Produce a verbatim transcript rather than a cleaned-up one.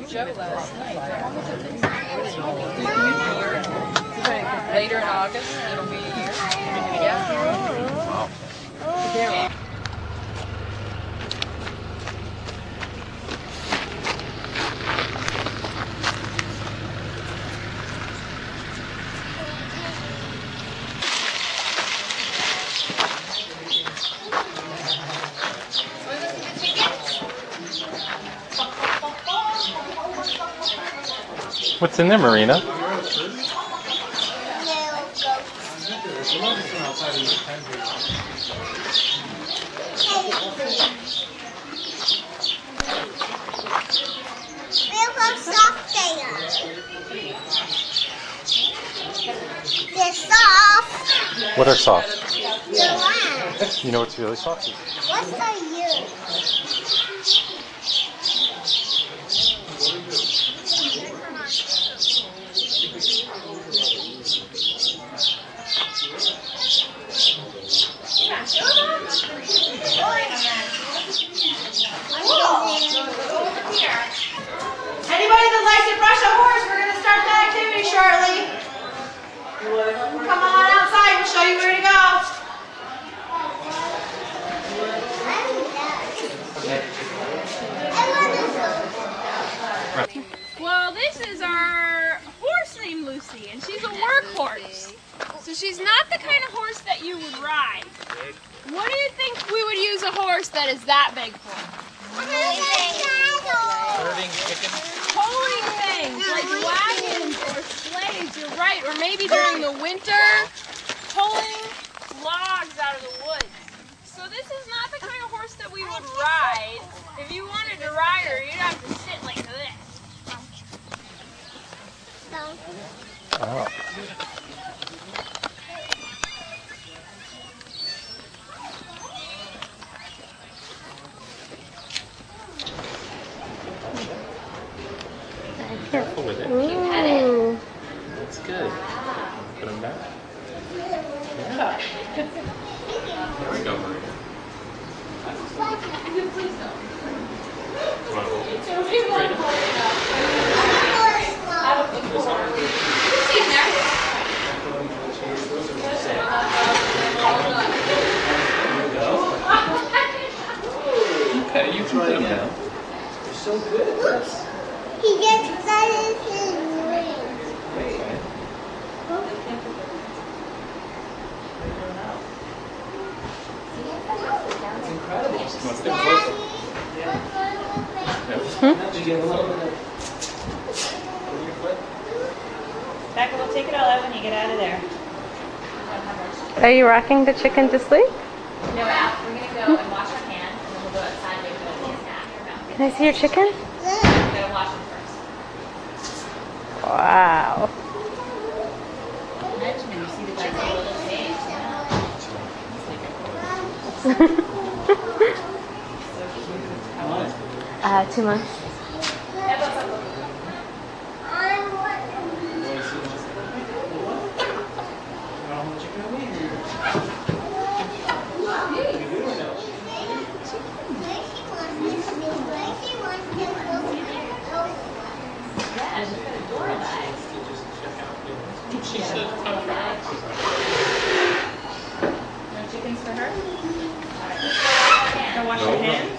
Joe last night. Later in August, it'll be a year. Yeah. Wow. What's in there, Marina? They're soft. What are soft? Yeah. You know what's really soft? What's are you? Anybody that likes to brush a horse, we're going to start the activity shortly. Come on outside, we'll show you where to go. Well, this is our horse named Lucy, and she's a workhorse. So she's not the kind of horse that you would ride. What do you think we would use a horse that is that big for? Herding chickens. Pulling things like wagons or sleighs, you're right. Or maybe during the winter, pulling logs out of the woods. So this is not the kind of horse that we would ride. If you wanted to ride her, you'd have to sit like this. Oh. Careful with it. Ooh. That's good. Put them back. Yeah. There we go, Maria. Please don't. Want to hold it? Okay, you can put them down. You're so good at this. He gets excited in his wings. Okay. It's incredible. Want to stay closer? Did you get a little bit of... Put your foot? Becca, we'll take it all out when you get out of there. Are you rocking the chicken to sleep? No, we're out. We're going to go and wash our hands, and then we'll go outside and make a snack or mouth. Can I see your chicken? We're going to wash them first. Wow. Imagine when you see the chicken a little stage, Uh, two months. She said, come back. No chickens for her? All right. Now wash your hands.